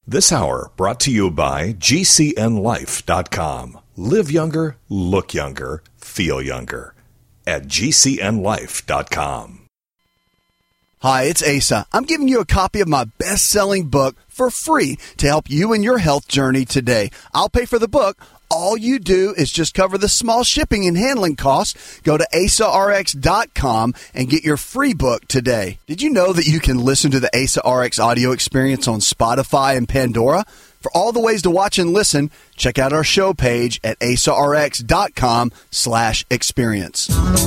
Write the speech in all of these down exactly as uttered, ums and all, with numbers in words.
This hour brought to you by G C N life dot com. Live younger, look younger, feel younger at G C N life dot com. Hi, it's Asa. I'm giving you a copy of my best-selling book for free to help you in your health journey today. I'll pay for the book. All you do is just cover the small shipping and handling costs. Go to asa r x dot com and get your free book today. Did you know that you can listen to the Asa R X audio experience on Spotify and Pandora? For all the ways to watch and listen, check out our show page at asa r x dot com slash experience.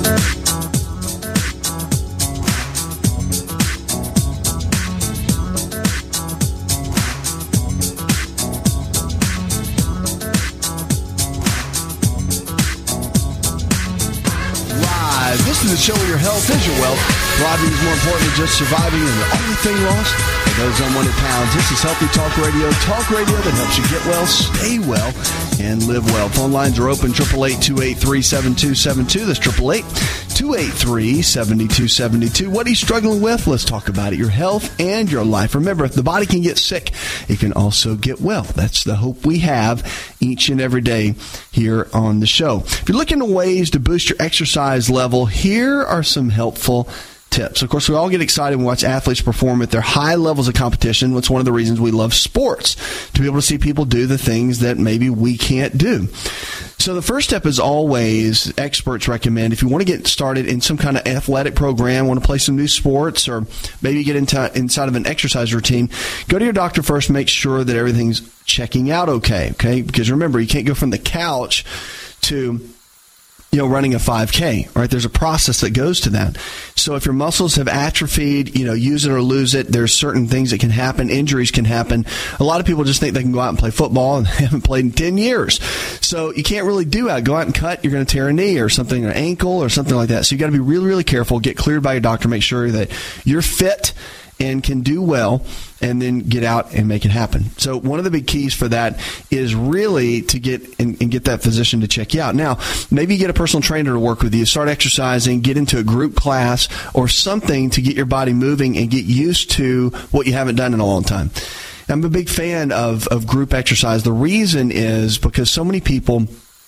This is the show where your health is your wealth. Thriving is more important than just surviving, and the only thing lost are those unwanted pounds. This is Healthy Talk Radio. Talk radio that helps you get well, stay well, and live well. Phone lines are open, eight eight eight, two eight three, seven two seven two. That's eight eight eight, two eight three, seven two seven two. What are you struggling with? Let's talk about it. Your health and your life. Remember, if the body can get sick, it can also get well. That's the hope we have each and every day here on the show. If you're looking at ways to boost your exercise level, here are some helpful tips. Of course, we all get excited when we watch athletes perform at their high levels of competition. That's one of the reasons we love sports, to be able to see people do the things that maybe we can't do. So the first step is always, experts recommend, if you want to get started in some kind of athletic program, want to play some new sports, or maybe get into inside of an exercise routine, go to your doctor first, make sure that everything's checking out okay, okay? Because remember, you can't go from the couch to you know, running a five K, right? There's a process that goes to that. So if your muscles have atrophied, you know, use it or lose it, there's certain things that can happen. Injuries can happen. A lot of people just think they can go out and play football and they haven't played in ten years. So you can't really do that. Go out and cut, you're going to tear a knee or something, or an ankle or something like that. So you got to be really, really careful. Get cleared by your doctor. Make sure that you're fit and can do well, and then get out and make it happen. So one of the big keys for that is really to get and, and get that physician to check you out. Now, maybe you get a personal trainer to work with you, start exercising, get into a group class or something to get your body moving and get used to what you haven't done in a long time. I'm a big fan of, of group exercise. The reason is because so many people,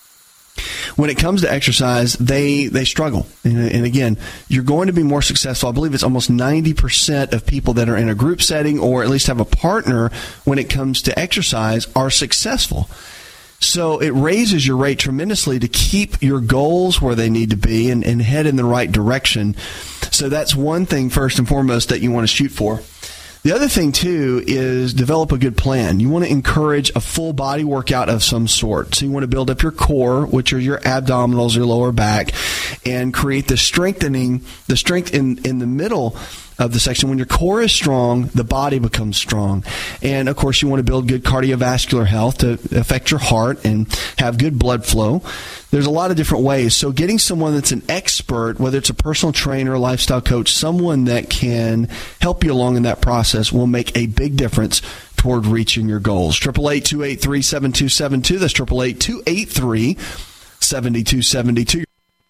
when it comes to exercise, they they struggle. And, and again, you're going to be more successful. I believe it's almost ninety percent of people that are in a group setting or at least have a partner when it comes to exercise are successful. So it raises your rate tremendously to keep your goals where they need to be and, and head in the right direction. So that's one thing, first and foremost, that you want to shoot for. The other thing, too, is develop a good plan. You want to encourage a full body workout of some sort. So you want to build up your core, which are your abdominals, your lower back, and create the strengthening, the strength in, in the middle of the section. When your core is strong, the body becomes strong. And, of course, you want to build good cardiovascular health to affect your heart and have good blood flow. There's a lot of different ways. So getting someone that's an expert, whether it's a personal trainer, lifestyle coach, someone that can help you along in that process will make a big difference toward reaching your goals. eight eight eight, two eight three, seven two seven two. That's eight eight eight, two eight three, seven two seven two.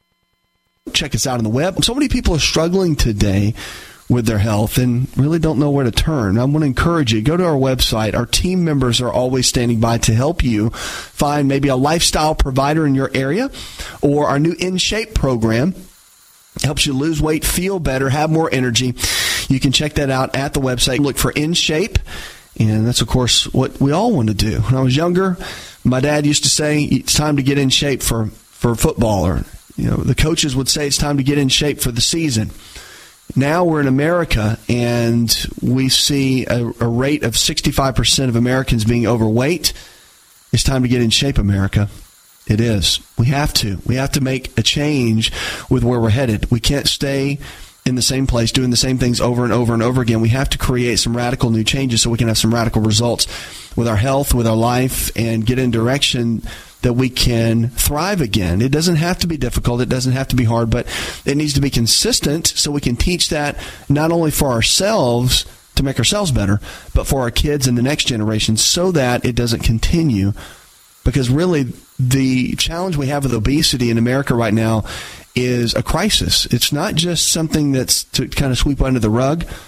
Check us out on the web. So many people are struggling today with their health and really don't know where to turn. I want to encourage you, go to our website. Our team members are always standing by to help you find maybe a lifestyle provider in your area, or our new In Shape program helps you lose weight, feel better, have more energy. You can check that out at the website. Look for In Shape, and that's, of course, what we all want to do. When I was younger, my dad used to say, it's time to get in shape for, for football, or you know, the coaches would say it's time to get in shape for the season. Now we're in America, and we see a, a rate of sixty-five percent of Americans being overweight. It's time to get in shape, America. It is. We have to. We have to make a change with where we're headed. We can't stay in the same place doing the same things over and over and over again. We have to create some radical new changes so we can have some radical results with our health, with our life, and get in direction that we can thrive again. It doesn't have to be difficult. It doesn't have to be hard, but it needs to be consistent so we can teach that not only for ourselves to make ourselves better, but for our kids and the next generation so that it doesn't continue. Because really, the challenge we have with obesity in America right now is a crisis. It's not just something that's to kind of sweep under the rug.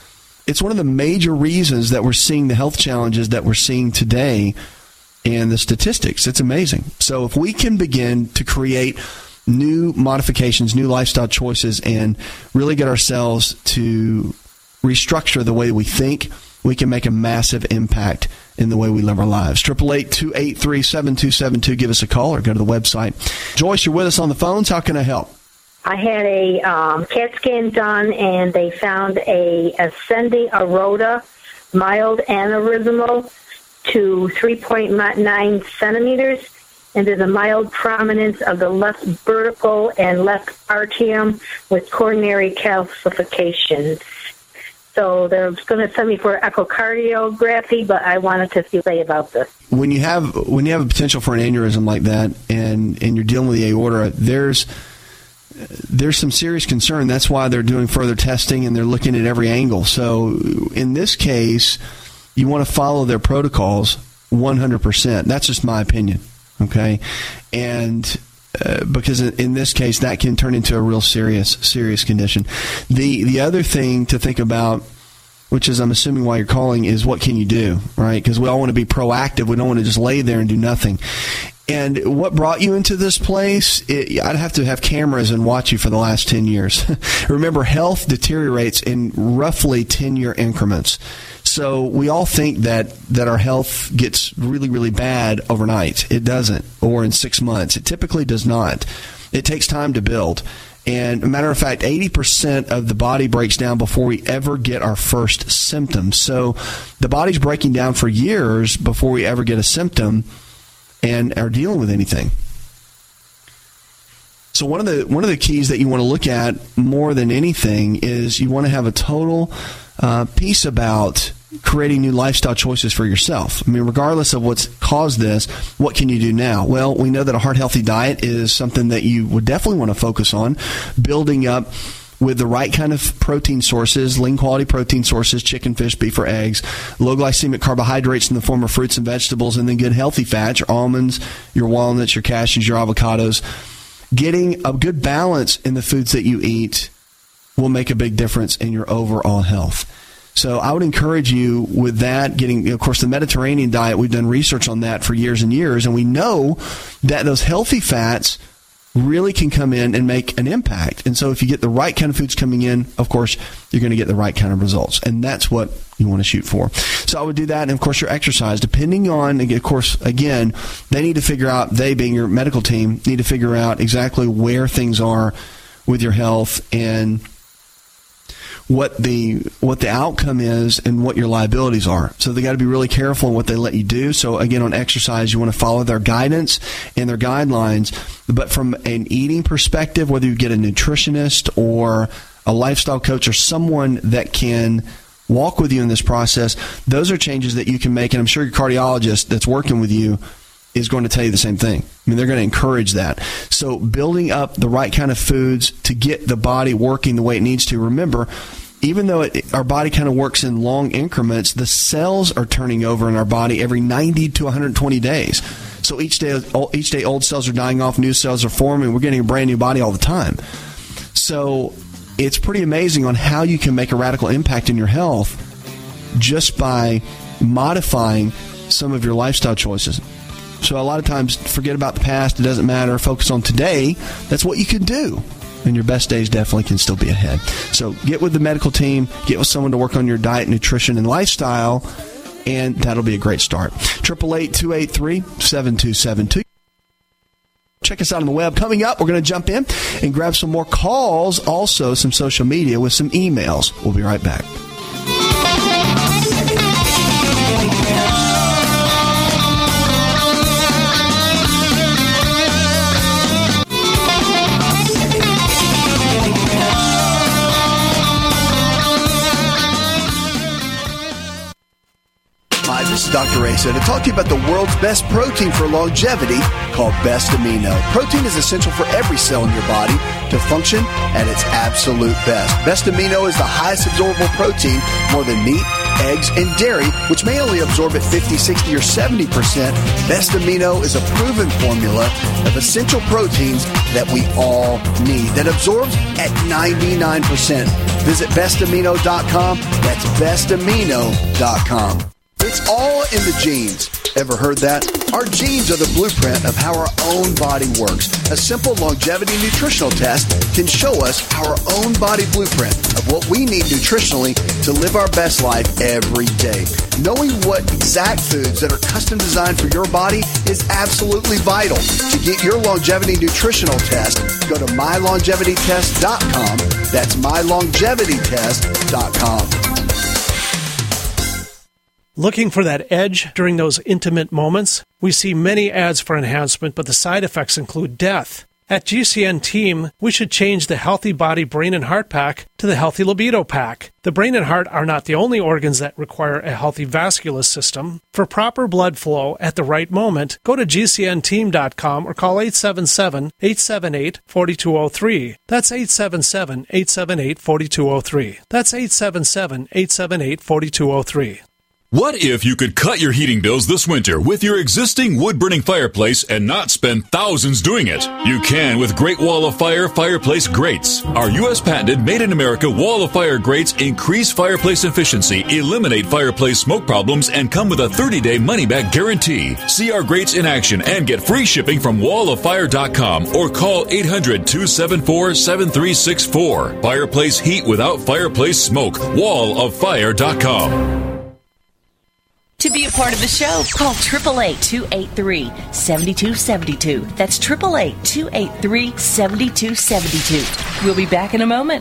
it's one of the major reasons that we're seeing the health challenges that we're seeing today and the statistics. It's amazing. So if we can begin to create new modifications, new lifestyle choices, and really get ourselves to restructure the way we think, we can make a massive impact in the way we live our lives. eight eight eight, two eight three, seven two seven two. Give us a call or go to the website. Joyce, you're with us on the phones. How can I help? I had a um, CAT scan done, and they found a ascending aorta, mild aneurysmal to three point nine centimeters, and there's a mild prominence of the left vertical and left atrium with coronary calcification. So they're going to send me for echocardiography, but I wanted to see about this. When you have when you have a potential for an aneurysm like that, and, and you're dealing with the aorta, there's there's some serious concern. That's why they're doing further testing and they're looking at every angle. So in this case, you want to follow their protocols one hundred percent. That's just my opinion, okay? And uh, because in this case, that can turn into a real serious, serious condition. The the other thing to think about, which is I'm assuming why you're calling, is what can you do, right? Because we all want to be proactive. We don't want to just lay there and do nothing. And what brought you into this place, it, I'd have to have cameras and watch you for the last ten years. Remember, health deteriorates in roughly ten-year increments. So we all think that, that our health gets really, really bad overnight. It doesn't, or in six months. It typically does not. It takes time to build. And a matter of fact, eighty percent of the body breaks down before we ever get our first symptoms. So the body's breaking down for years before we ever get a symptom and are dealing with anything. So one of the one of the keys that you want to look at more than anything is you want to have a total uh, piece about creating new lifestyle choices for yourself. I mean, regardless of what's caused this, what can you do now? Well, we know that a heart-healthy diet is something that you would definitely want to focus on, building up with the right kind of protein sources, lean quality protein sources, chicken, fish, beef, or eggs, low glycemic carbohydrates in the form of fruits and vegetables, and then good healthy fats, your almonds, your walnuts, your cashews, your avocados. Getting a good balance in the foods that you eat will make a big difference in your overall health. So I would encourage you with that, getting, of course, the Mediterranean diet. We've done research on that for years and years, and we know that those healthy fats really can come in and make an impact. And so if you get the right kind of foods coming in, of course, you're going to get the right kind of results. And that's what you want to shoot for. So I would do that. And, of course, your exercise, depending on, of course, again, they need to figure out, they being your medical team, need to figure out exactly where things are with your health and what the what the outcome is and what your liabilities are. So they got to be really careful in what they let you do. So again, on exercise, you want to follow their guidance and their guidelines. But from an eating perspective, whether you get a nutritionist or a lifestyle coach or someone that can walk with you in this process, those are changes that you can make. And I'm sure your cardiologist that's working with you is going to tell you the same thing. I mean, they're going to encourage that. So building up the right kind of foods to get the body working the way it needs to. Remember, even though it, our body kind of works in long increments, the cells are turning over in our body every ninety to one hundred twenty days. So each day, each day old cells are dying off, new cells are forming. We're getting a brand new body all the time. So it's pretty amazing on how you can make a radical impact in your health just by modifying some of your lifestyle choices. So a lot of times, forget about the past. It doesn't matter. Focus on today. That's what you can do. And your best days definitely can still be ahead. So get with the medical team. Get with someone to work on your diet, nutrition, and lifestyle. And that'll be a great start. eight eight eight, two eight three, seven two seven two. Check us out on the web. Coming up, we're going to jump in and grab some more calls. Also, some social media with some emails. We'll be right back. This is Doctor Asa to talk to you about the world's best protein for longevity called Best Amino. Protein is essential for every cell in your body to function at its absolute best. Best Amino is the highest absorbable protein, more than meat, eggs, and dairy, which may only absorb at fifty, sixty, or seventy percent, Best Amino is a proven formula of essential proteins that we all need that absorbs at ninety-nine percent. Visit best amino dot com. That's best amino dot com. It's all in the genes. Ever heard that? Our genes are the blueprint of how our own body works. A simple longevity nutritional test can show us our own body blueprint of what we need nutritionally to live our best life every day. Knowing what exact foods that are custom designed for your body is absolutely vital. To get your longevity nutritional test, go to my longevity test dot com. That's my longevity test dot com. Looking for that edge during those intimate moments? We see many ads for enhancement, but the side effects include death. At G C N Team, we should change the Healthy Body, Brain, and Heart Pack to the Healthy Libido Pack. The brain and heart are not the only organs that require a healthy vascular system. For proper blood flow at the right moment, go to G C N team dot com or call eight seven seven, eight seven eight, four two zero three. That's eight seven seven, eight seven eight, four two zero three. That's eight seven seven, eight seven eight, four two zero three. What if you could cut your heating bills this winter with your existing wood-burning fireplace and not spend thousands doing it? You can with Great Wall of Fire fireplace grates. Our U S patented made-in-America Wall of Fire grates increase fireplace efficiency, eliminate fireplace smoke problems, and come with a thirty-day money-back guarantee. See our grates in action and get free shipping from wall of fire dot com or call eight hundred, two seven four, seven three six four. Fireplace heat without fireplace smoke. wall of fire dot com. To be a part of the show, call eight eight eight, two eight three, seven two seven two. That's eight eight eight, two eight three, seven two seven two. We'll be back in a moment.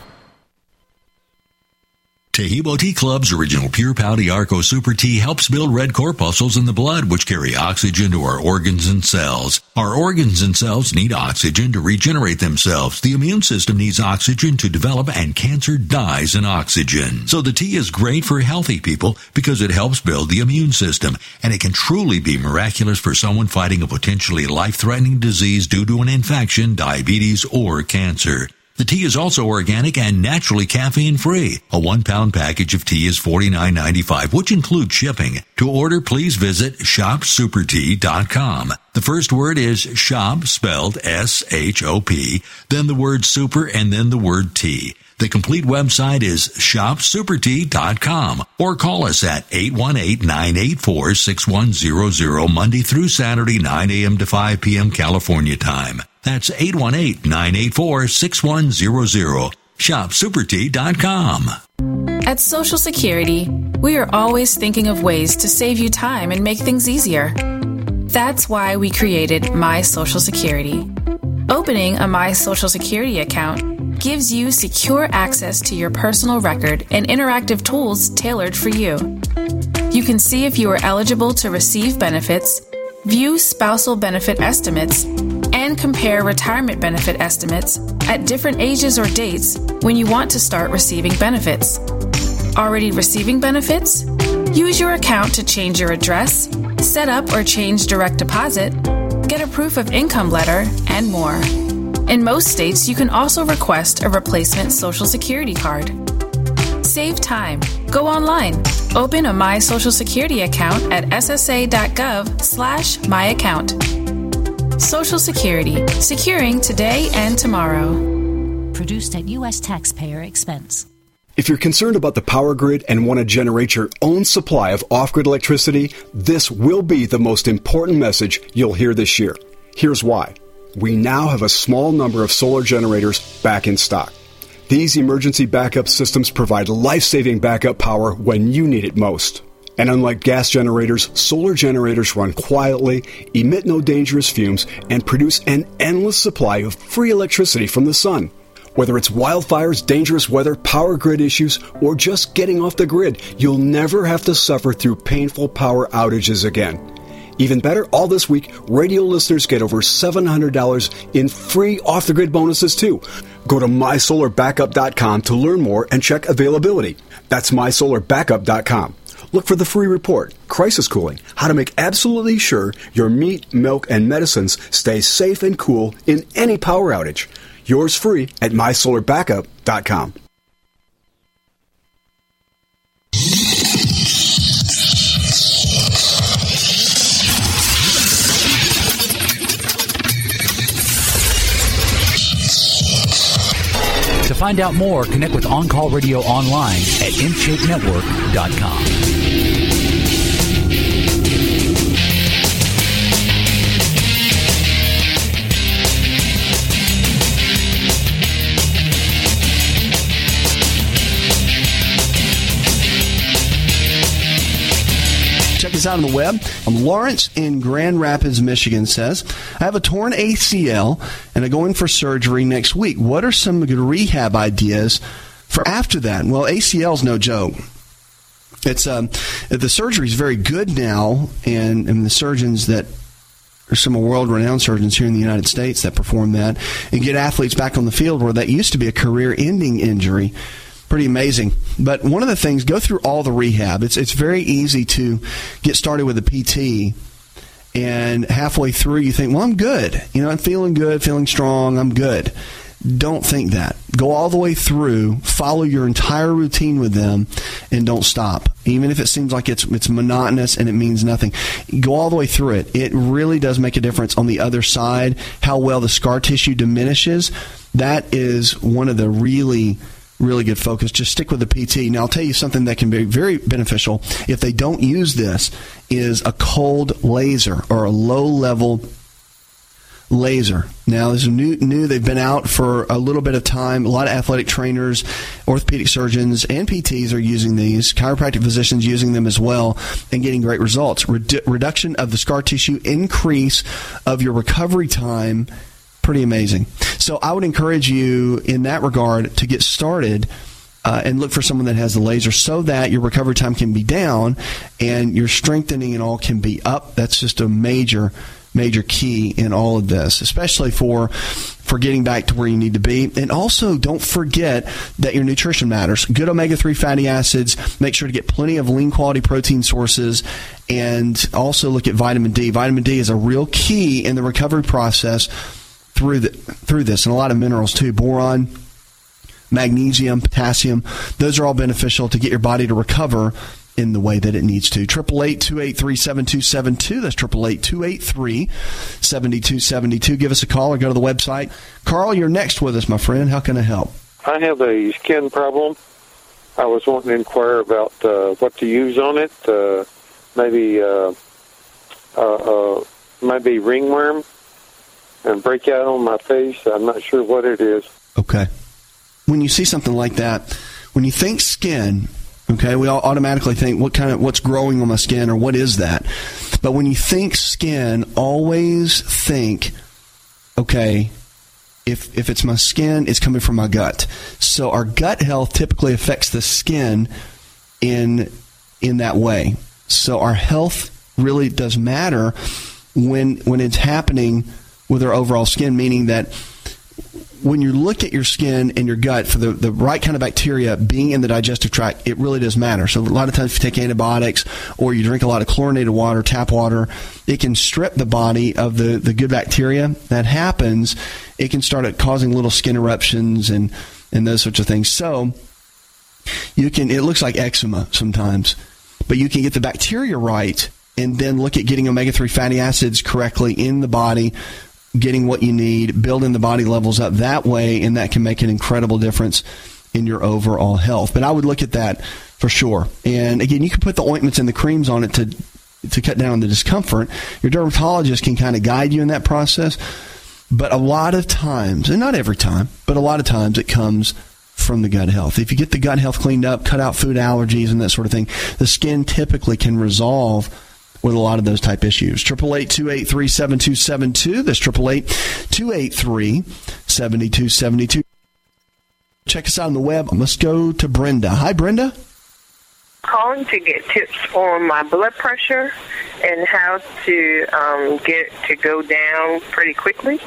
Tahibo Tea Club's original Pure Pouty Arco Super Tea helps build red corpuscles in the blood, which carry oxygen to our organs and cells. Our organs and cells need oxygen to regenerate themselves. The immune system needs oxygen to develop, and cancer dies in oxygen. So the tea is great for healthy people because it helps build the immune system, and it can truly be miraculous for someone fighting a potentially life-threatening disease due to an infection, diabetes, or cancer. The tea is also organic and naturally caffeine-free. A one-pound package of tea is forty-nine ninety-five, which includes shipping. To order, please visit shop super tea dot com. The first word is shop, spelled S H O P, then the word super, and then the word tea. The complete website is shop super tea dot com, or call us at eight one eight, nine eight four, six one zero zero Monday through Saturday, nine a.m. to five p.m. California time. That's eight one eight, nine eight four, six one zero zero. shop super tea dot com. At Social Security, we are always thinking of ways to save you time and make things easier. That's why we created My Social Security. Opening a My Social Security account gives you secure access to your personal record and interactive tools tailored for you. You can see if you are eligible to receive benefits, view spousal benefit estimates, and compare retirement benefit estimates at different ages or dates when you want to start receiving benefits. Already receiving benefits? Use your account to change your address, set up or change direct deposit, get a proof of income letter, and more. In most states, you can also request a replacement Social Security card. Save time. Go online. Open a My Social Security account at S S A dot gov slash my account. Social Security. Securing today and tomorrow. Produced at U S taxpayer expense. If you're concerned about the power grid and want to generate your own supply of off-grid electricity, this will be the most important message you'll hear this year. Here's why. We now have a small number of solar generators back in stock. These emergency backup systems provide life-saving backup power when you need it most. And unlike gas generators, solar generators run quietly, emit no dangerous fumes, and produce an endless supply of free electricity from the sun. Whether it's wildfires, dangerous weather, power grid issues, or just getting off the grid, you'll never have to suffer through painful power outages again. Even better, all this week, radio listeners get over seven hundred dollars in free off-the-grid bonuses, too. Go to my solar backup dot com to learn more and check availability. That's my solar backup dot com. Look for the free report, Crisis Cooling, how to make absolutely sure your meat, milk, and medicines stay safe and cool in any power outage. Yours free at my solar backup dot com. find out more, connect with On Call Radio online at in shape network dot com. Check us out on the web. Um, Lawrence in Grand Rapids, Michigan says, I have a torn A C L and I go in for surgery next week. What are some good rehab ideas for after that? Well, A C L is no joke. It's um, the surgery is very good now, and, and the surgeons that are some world-renowned surgeons here in the United States that perform that and get athletes back on the field where that used to be a career-ending injury. Pretty amazing. But one of the things, go through all the rehab. It's it's very easy to get started with a P T, and halfway through you think, well, I'm good. You know, I'm feeling good, feeling strong, I'm good. Don't think that. Go all the way through, follow your entire routine with them, and don't stop. Even if it seems like it's it's monotonous and it means nothing. Go all the way through it. It really does make a difference on the other side, how well the scar tissue diminishes. That is one of the really... really good focus. Just stick with the P T. Now, I'll tell you something that can be very beneficial if they don't use this is a cold laser or a low-level laser. Now, this is new, new. They've been out for a little bit of time. A lot of athletic trainers, orthopedic surgeons, and P Ts are using these. Chiropractic physicians using them as well and getting great results. Redu- reduction of the scar tissue, increase of your recovery time. Pretty amazing. So I would encourage you in that regard to get started uh, and look for someone that has the laser so that your recovery time can be down and your strengthening and all can be up. That's just a major, major key in all of this, especially for for getting back to where you need to be. And also, don't forget that your nutrition matters. Good omega three fatty acids. Make sure to get plenty of lean quality protein sources. And also look at vitamin D. Vitamin D is a real key in the recovery process through the, through this, and a lot of minerals too. Boron, magnesium, potassium, those are all beneficial to get your body to recover in the way that it needs to. eight eight eight, two eight three, seven two seven two. That's eight eight eight, two eight three, seven two seven two. Give us a call or go to the website. Carl, you're next with us, my friend. How can I help? I have a skin problem. I was wanting to inquire about uh, what to use on it. Uh, maybe uh, uh, uh, maybe ringworm. And break out on my face. I'm not sure what it is. Okay. When you see something like that, when you think skin, okay, we all automatically think what kind of what's growing on my skin or what is that? But when you think skin, always think, okay, if if it's my skin, it's coming from my gut. So our gut health typically affects the skin in in that way. So our health really does matter when when it's happening with our overall skin, meaning that when you look at your skin and your gut for the, the right kind of bacteria being in the digestive tract, it really does matter. So a lot of times if you take antibiotics or you drink a lot of chlorinated water, tap water, it can strip the body of the, the good bacteria. That happens, it can start causing little skin eruptions and, and those sorts of things. So you can, it looks like eczema sometimes, but you can get the bacteria right and then look at getting omega three fatty acids correctly in the body, getting what you need, building the body levels up that way, and that can make an incredible difference in your overall health. But I would look at that for sure. And again, you can put the ointments and the creams on it to to cut down on the discomfort. Your dermatologist can kind of guide you in that process. But a lot of times, and not every time, but a lot of times it comes from the gut health. If you get the gut health cleaned up, cut out food allergies and that sort of thing, the skin typically can resolve with a lot of those type issues. eight eight eight, two eight three, seven two seven two. That's eight eight eight, two eight three, seven two seven two. Check us out on the web. Let's go to Brenda. Hi, Brenda. Calling to get tips on my blood pressure and how to um, get to go down pretty quickly.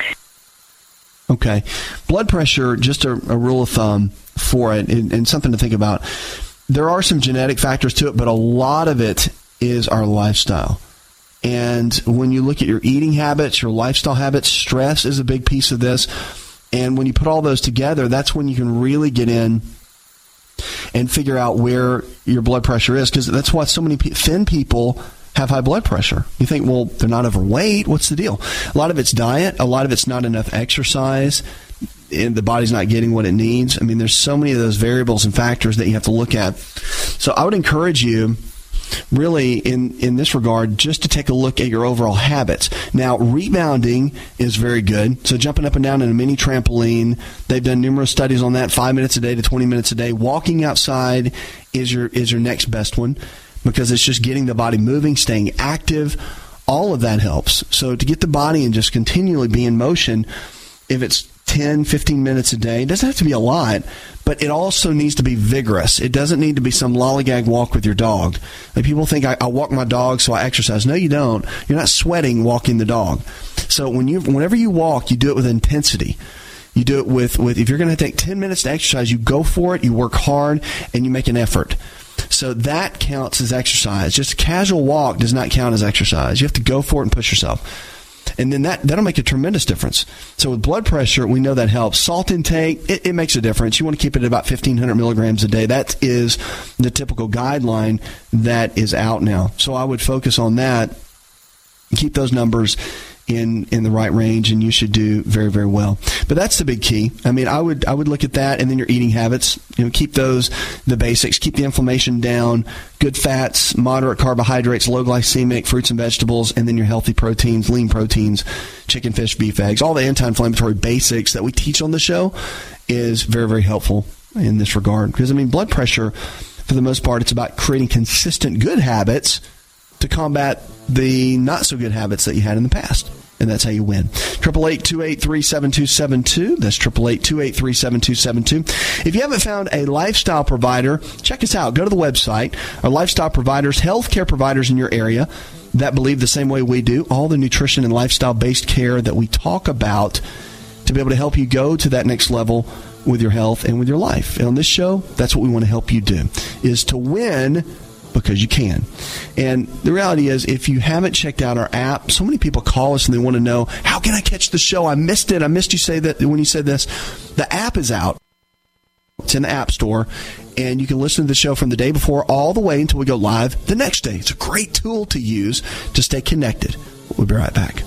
Okay. Blood pressure, just a, a rule of thumb for it, and, and something to think about. There are some genetic factors to it, but a lot of it is our lifestyle. And when you look at your eating habits, your lifestyle habits, stress is a big piece of this. And when you put all those together, that's when you can really get in and figure out where your blood pressure is, because that's why so many thin people have high blood pressure. You think, well, they're not overweight. What's the deal? A lot of it's diet. A lot of it's not enough exercise. and the body's not getting what it needs. I mean, there's so many of those variables and factors that you have to look at. So I would encourage you, really, in, in this regard, just to take a look at your overall habits. Now, rebounding is very good. So jumping up and down in a mini trampoline, they've done numerous studies on that, five minutes a day to twenty minutes a day. Walking outside is your is your next best one, because it's just getting the body moving, staying active. All of that helps. So to get the body and just continually be in motion, if it's ten, fifteen minutes a day, it doesn't have to be a lot, but it also needs to be vigorous. It doesn't need to be some lollygag walk with your dog. Like, people think I, I walk my dog so I exercise. No, you don't. You're not sweating walking the dog. So when you, whenever you walk, you do it with intensity. You do it with, with if you're going to take ten minutes to exercise, you go for it, you work hard, and you make an effort. So that counts as exercise. Just a casual walk does not count as exercise. You have to go for it and push yourself. And then that, that'll make a tremendous difference. So with blood pressure, we know that helps. Salt intake, it, it makes a difference. You want to keep it at about fifteen hundred milligrams a day. That is the typical guideline that is out now. So I would focus on that, keep those numbers in in the right range, and you should do very, very well. But that's the big key. I mean, I would I would look at that, and then your eating habits. You know, keep those the basics. Keep the inflammation down. Good fats, moderate carbohydrates, low glycemic, fruits and vegetables, and then your healthy proteins, lean proteins, chicken, fish, beef, eggs. All the anti-inflammatory basics that we teach on the show is very, very helpful in this regard. Because, I mean, blood pressure, for the most part, it's about creating consistent good habits to combat the not-so-good habits that you had in the past. And that's how you win. eight eight eight, two eight three, seven two seven two. That's eight eight eight, two eight three, seven two seven two. If you haven't found a lifestyle provider, check us out. Go to the website. Our lifestyle providers, healthcare providers in your area that believe the same way we do, all the nutrition and lifestyle-based care that we talk about to be able to help you go to that next level with your health and with your life. And on this show, that's what we want to help you do, is to win because you can. And the reality is, if you haven't checked out our app, so many people call us and they want to know, how can I catch the show? I missed it. I missed you say that when you said this. The app is out. It's in the App Store, and you can listen to the show from the day before all the way until we go live the next day. It's a great tool to use to stay connected. We'll be right back.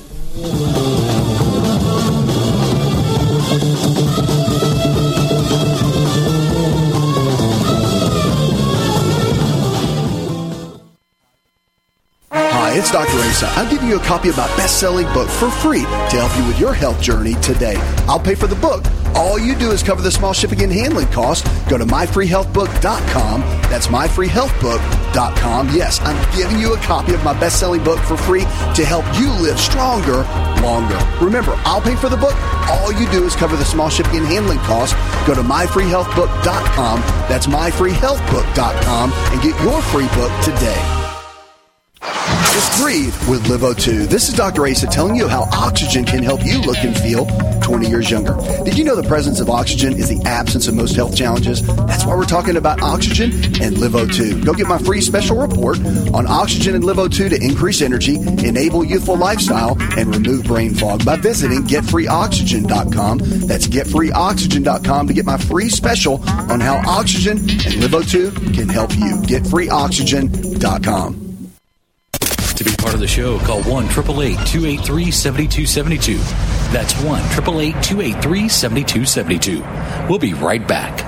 Hi, it's Doctor Asa. I'm giving you a copy of my best-selling book for free to help you with your health journey today. I'll pay for the book. All you do is cover the small shipping and handling costs. Go to my free health book dot com. That's my free health book dot com. Yes, I'm giving you a copy of my best-selling book for free to help you live stronger, longer. Remember, I'll pay for the book. All you do is cover the small shipping and handling costs. Go to my free health book dot com. That's my free health book dot com and get your free book today. Just breathe with Live O two. This is Doctor Asa telling you how oxygen can help you look and feel twenty years younger. Did you know the presence of oxygen is the absence of most health challenges? That's why we're talking about oxygen and Live O two. Go get my free special report on oxygen and Live O two to increase energy, enable youthful lifestyle, and remove brain fog by visiting get free oxygen dot com. That's get free oxygen dot com to get my free special on how oxygen and Live O two can help you. get free oxygen dot com. To be part of the show, call one eight eight eight, two eight three, seven two seven two. That's one eight eight eight, two eight three, seven two seven two. We'll be right back.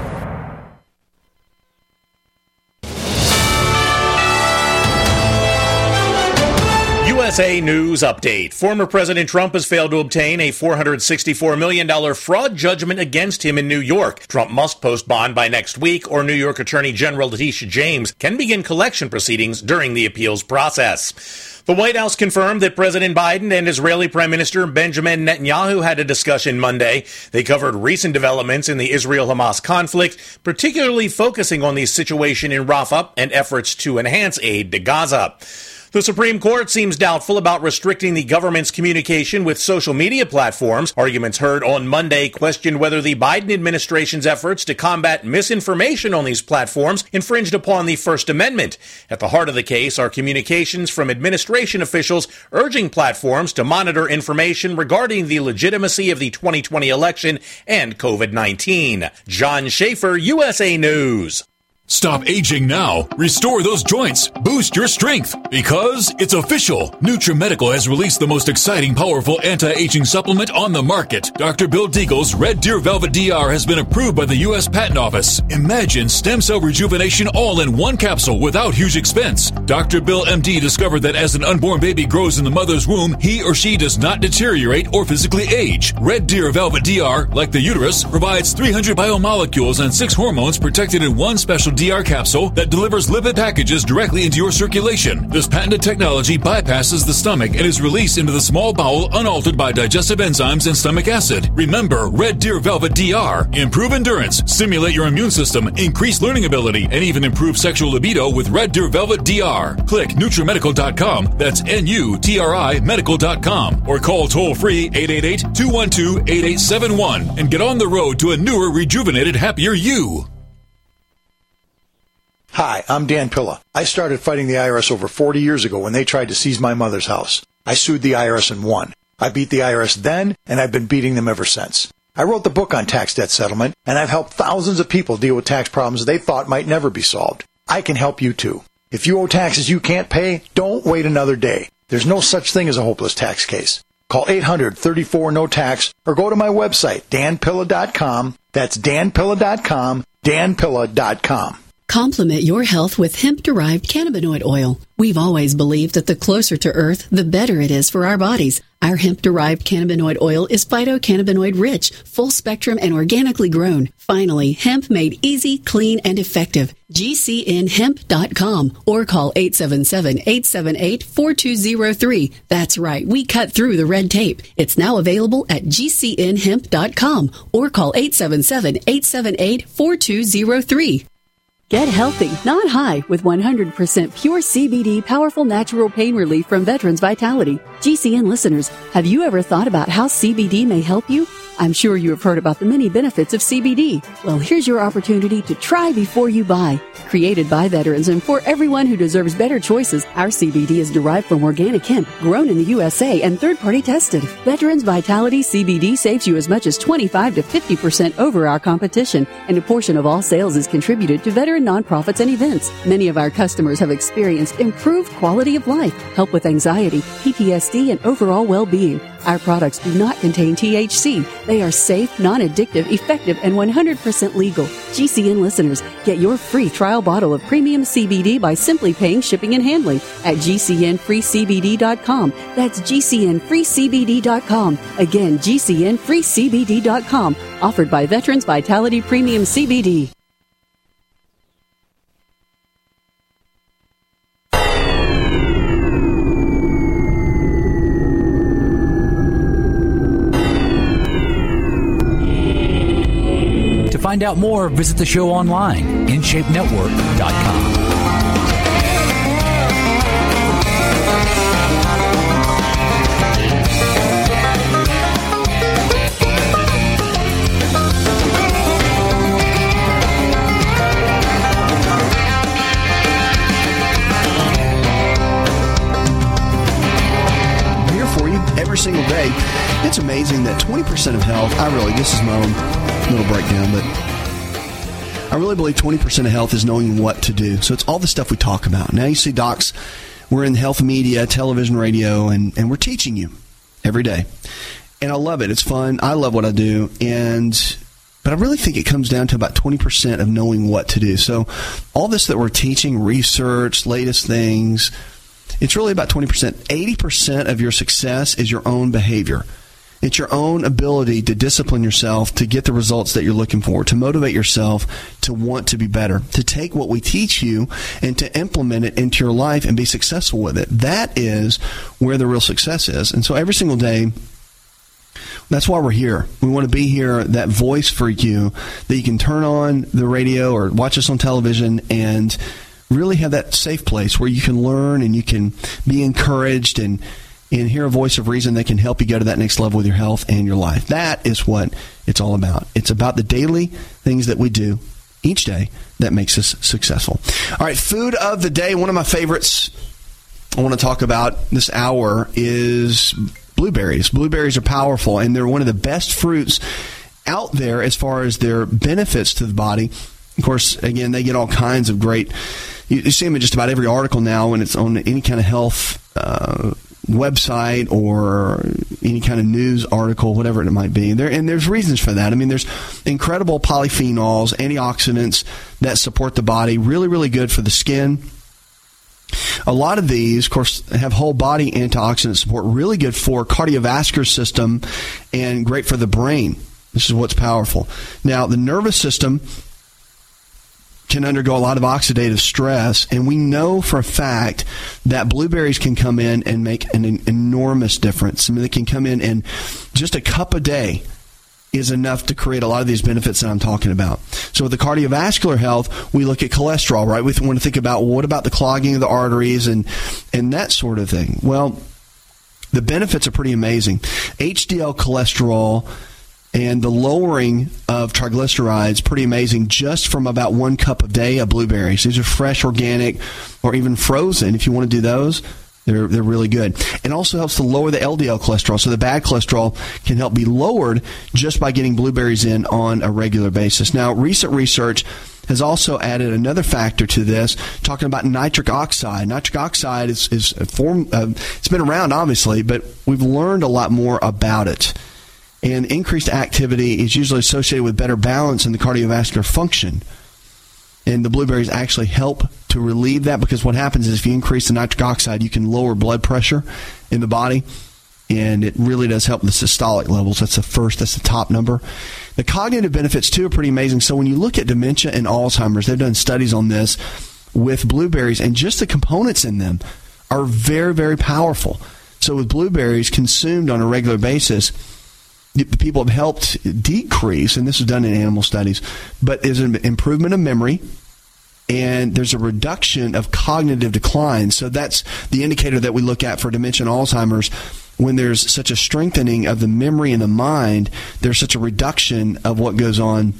U S A News Update. Former President Trump has failed to obtain a four hundred sixty-four million dollars fraud judgment against him in New York. Trump must post bond by next week, or New York Attorney General Letitia James can begin collection proceedings during the appeals process. The White House confirmed that President Biden and Israeli Prime Minister Benjamin Netanyahu had a discussion Monday. They covered recent developments in the Israel-Hamas conflict, particularly focusing on the situation in Rafah and efforts to enhance aid to Gaza. The Supreme Court seems doubtful about restricting the government's communication with social media platforms. Arguments heard on Monday questioned whether the Biden administration's efforts to combat misinformation on these platforms infringed upon the First Amendment. At the heart of the case are communications from administration officials urging platforms to monitor information regarding the legitimacy of the twenty twenty election and COVID nineteen. John Schaefer, U S A News. Stop aging now. Restore those joints. Boost your strength. Because it's official. NutriMedical has released the most exciting, powerful anti-aging supplement on the market. Doctor Bill Deagle's Red Deer Velvet D R has been approved by the U S Patent Office. Imagine stem cell rejuvenation all in one capsule without huge expense. Doctor Bill M D discovered that as an unborn baby grows in the mother's womb, he or she does not deteriorate or physically age. Red Deer Velvet D R, like the uterus, provides three hundred biomolecules and six hormones protected in one special D R capsule that delivers lipid packages directly into your circulation. This patented technology bypasses the stomach and is released into the small bowel unaltered by digestive enzymes and stomach acid. Remember, Red Deer Velvet D R. Improve endurance, stimulate your immune system, increase learning ability, and even improve sexual libido with Red Deer Velvet D R. Click Nutrimedical dot com, that's N U T R I medical dot com, or call toll-free eight eight eight, two one two, eight eight seven one and get on the road to a newer, rejuvenated, happier you. Hi, I'm Dan Pilla. I started fighting the I R S over forty years ago when they tried to seize my mother's house. I sued the I R S and won. I beat the I R S then, and I've been beating them ever since. I wrote the book on tax debt settlement, and I've helped thousands of people deal with tax problems they thought might never be solved. I can help you too. If you owe taxes you can't pay, don't wait another day. There's no such thing as a hopeless tax case. Call eight hundred, thirty-four, no tax or go to my website, dan pilla dot com. That's dan pilla dot com, dan pilla dot com. Complement your health with hemp-derived cannabinoid oil. We've always believed that the closer to Earth, the better it is for our bodies. Our hemp-derived cannabinoid oil is phytocannabinoid-rich, full-spectrum, and organically grown. Finally, hemp made easy, clean, and effective. G C N hemp dot com or call eight seven seven, eight seven eight, four two zero three. That's right, we cut through the red tape. It's now available at G C N hemp dot com or call eight seven seven, eight seven eight, four two zero three. Get healthy, not high, with one hundred percent pure C B D powerful natural pain relief from Veterans Vitality. G C N listeners, have you ever thought about how C B D may help you? I'm sure you have heard about the many benefits of C B D. Well, here's your opportunity to try before you buy. Created by veterans and for everyone who deserves better choices, our C B D is derived from organic hemp, grown in the U S A and third-party tested. Veterans Vitality C B D saves you as much as twenty-five to fifty percent over our competition, and a portion of all sales is contributed to veteran nonprofits and events. Many of our customers have experienced improved quality of life, help with anxiety, P T S D, and overall well-being. Our products do not contain T H C. They are safe, non-addictive, effective, and one hundred percent legal. G C N listeners, get your free trial bottle of premium C B D by simply paying shipping and handling at G C N free C B D dot com. That's G C N free C B D dot com. Again, G C N free C B D dot com. Offered by Veterans Vitality Premium C B D. To find out more, visit the show online, in shape network dot com. Here for you every single day. It's amazing that twenty percent of health, I really, this is my own little breakdown, but I really believe twenty percent of health is knowing what to do. So it's all the stuff we talk about. Now you see docs, we're in health media, television, radio, and, and we're teaching you every day. And I love it. It's fun. I love what I do. And but I really think it comes down to about twenty percent of knowing what to do. So all this that we're teaching, research, latest things, it's really about twenty percent. eighty percent of your success is your own behavior. It's your own ability to discipline yourself to get the results that you're looking for, to motivate yourself to want to be better, to take what we teach you and to implement it into your life and be successful with it. That is where the real success is. And so every single day, that's why we're here. We want to be here, that voice for you, that you can turn on the radio or watch us on television and really have that safe place where you can learn and you can be encouraged and and hear a voice of reason that can help you go to that next level with your health and your life. That is what it's all about. It's about the daily things that we do each day that makes us successful. All right, food of the day. One of my favorites I want to talk about this hour is blueberries. Blueberries are powerful, and they're one of the best fruits out there as far as their benefits to the body. Of course, again, they get all kinds of great, you, you see them in just about every article now when it's on any kind of health uh, website or any kind of news article, whatever it might be. There, and there's reasons for that. I mean, there's incredible polyphenols, antioxidants that support the body, really, really good for the skin. A lot of these, of course, have whole body antioxidant support, really good for cardiovascular system and great for the brain. This is what's powerful. Now, the nervous system can undergo a lot of oxidative stress, and we know for a fact that blueberries can come in and make an, an enormous difference. I mean, they can come in and just a cup a day is enough to create a lot of these benefits that I'm talking about. So with the cardiovascular health, we look at cholesterol, right? We want to think about, well, what about the clogging of the arteries and, and that sort of thing? Well, the benefits are pretty amazing. H D L cholesterol and the lowering of triglycerides, pretty amazing, just from about one cup a day of blueberries. These are fresh, organic, or even frozen. If you want to do those, they're they're really good. And also helps to lower the L D L cholesterol. So the bad cholesterol can help be lowered just by getting blueberries in on a regular basis. Now, recent research has also added another factor to this, talking about nitric oxide. Nitric oxide is, is a form, uh, it's been around, obviously, but we've learned a lot more about it. And increased activity is usually associated with better balance in the cardiovascular function. And the blueberries actually help to relieve that, because what happens is if you increase the nitric oxide, you can lower blood pressure in the body, and it really does help the systolic levels. That's the first, that's the top number. The cognitive benefits, too, are pretty amazing. So when you look at dementia and Alzheimer's, they've done studies on this with blueberries, and just the components in them are very, very powerful. So with blueberries consumed on a regular basis, people have helped decrease, and this is done in animal studies, but there's an improvement of memory, and there's a reduction of cognitive decline. So that's the indicator that we look at for dementia and Alzheimer's. When there's such a strengthening of the memory and the mind, there's such a reduction of what goes on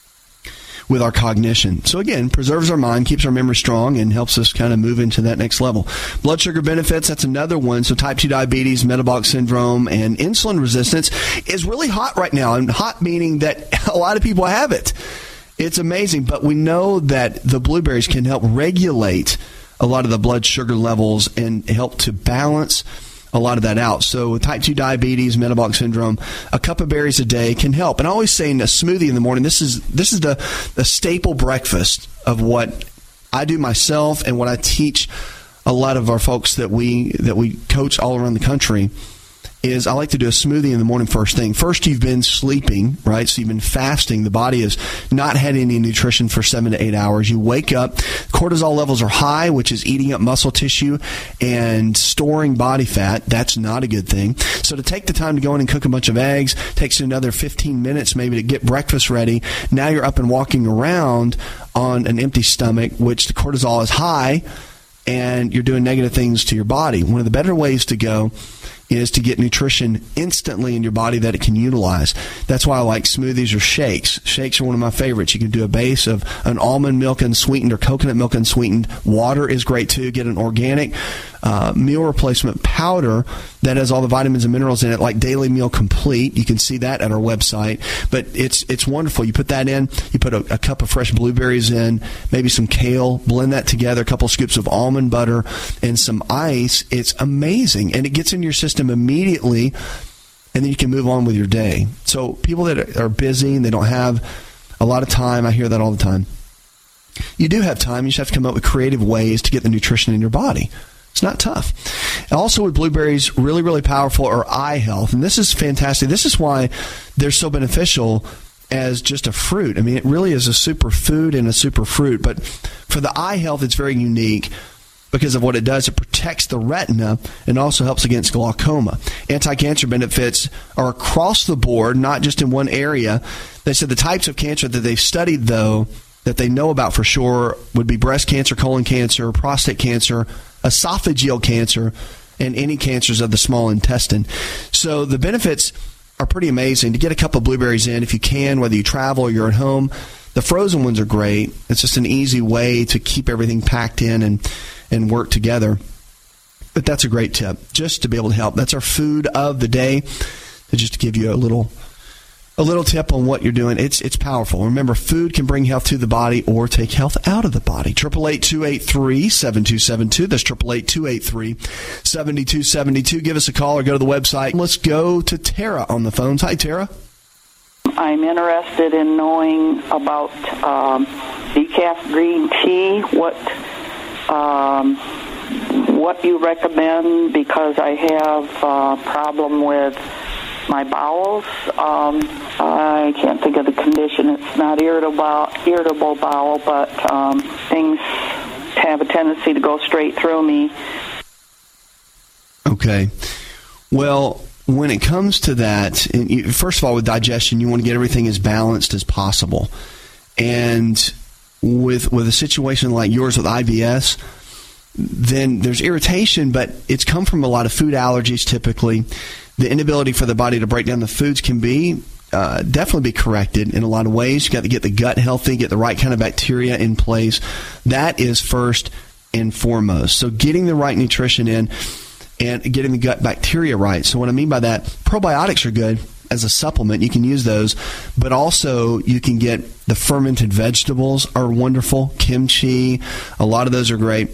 with our cognition. So again, preserves our mind, keeps our memory strong, and helps us kind of move into that next level. Blood sugar benefits, that's another one. So type two diabetes, metabolic syndrome, and insulin resistance is really hot right now. And hot meaning that a lot of people have it. It's amazing. But we know that the blueberries can help regulate a lot of the blood sugar levels and help to balance a lot of that out. So with type two diabetes, metabolic syndrome, a cup of berries a day can help. And I always say in a smoothie in the morning, this is this is the, the staple breakfast of what I do myself and what I teach a lot of our folks that we that we coach all around the country. Is I like to do a smoothie in the morning first thing. First, you've been sleeping, right? So you've been fasting. The body has not had any nutrition for seven to eight hours. You wake up, cortisol levels are high, which is eating up muscle tissue and storing body fat. That's not a good thing. So to take the time to go in and cook a bunch of eggs takes you another fifteen minutes maybe to get breakfast ready. Now you're up and walking around on an empty stomach, which the cortisol is high, and you're doing negative things to your body. One of the better ways to go is to get nutrition instantly in your body that it can utilize. That's why I like smoothies or shakes. Shakes are one of my favorites. You can do a base of an almond milk unsweetened or coconut milk unsweetened. Water is great too. Get an organic uh, meal replacement powder that has all the vitamins and minerals in it, like Daily Meal Complete. You can see that at our website. But it's it's wonderful. You put that in. You put a, a cup of fresh blueberries in, maybe some kale. Blend that together. A couple scoops of almond butter and some ice. It's amazing, and it gets in your system immediately, and then you can move on with your day. So people that are busy and they don't have a lot of time, I hear that all the time. You do have time. You just have to come up with creative ways to get the nutrition in your body. It's not tough. Also with blueberries, really, really powerful are eye health. And this is fantastic. This is why they're so beneficial as just a fruit. I mean, it really is a super food and a super fruit. But for the eye health, it's very unique because of what it does. It protects the retina and also helps against glaucoma. Anti-cancer benefits are across the board, not just in one area. They said the types of cancer that they've studied, though, that they know about for sure would be breast cancer, colon cancer, prostate cancer, esophageal cancer, and any cancers of the small intestine. So the benefits are pretty amazing. To get a cup of blueberries in, if you can, whether you travel or you're at home, the frozen ones are great. It's just an easy way to keep everything packed in and, and work together. But that's a great tip, just to be able to help. That's our food of the day, just to give you a little a little tip on what you're doing. It's it's powerful. Remember, food can bring health to the body or take health out of the body. eight eight eight, two eight three, seven two seven two. That's eight eight eight, two eight three, seven two seven two. Give us a call or go to the website. Let's go to Tara on the phones. Hi, Tara. I'm interested in knowing about um, decaf green tea. What um, what you recommend, because I have a problem with my bowels. Um, I can't think of the condition. It's not irritable, irritable bowel, but um, things have a tendency to go straight through me. Okay. Well, when it comes to that, you, first of all, with digestion, you want to get everything as balanced as possible. And with with a situation like yours with I B S, then there's irritation, but it's come from a lot of food allergies typically. The inability for the body to break down the foods can be uh, definitely be corrected in a lot of ways. You've got to get the gut healthy, get the right kind of bacteria in place. That is first and foremost. So getting the right nutrition in and getting the gut bacteria right. So what I mean by that, probiotics are good as a supplement. You can use those, but also you can get the fermented vegetables are wonderful. Kimchi, a lot of those are great.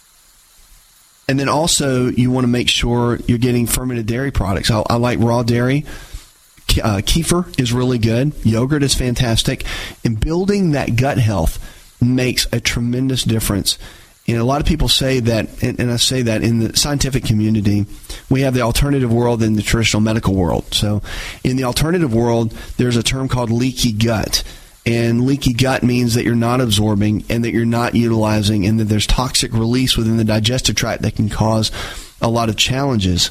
And then also, you want to make sure you're getting fermented dairy products. I, I like raw dairy. Uh, kefir is really good. Yogurt is fantastic. And building that gut health makes a tremendous difference. And a lot of people say that, and, and I say that in the scientific community, we have the alternative world and the traditional medical world. So in the alternative world, there's a term called leaky gut. And leaky gut means that you're not absorbing and that you're not utilizing and that there's toxic release within the digestive tract that can cause a lot of challenges.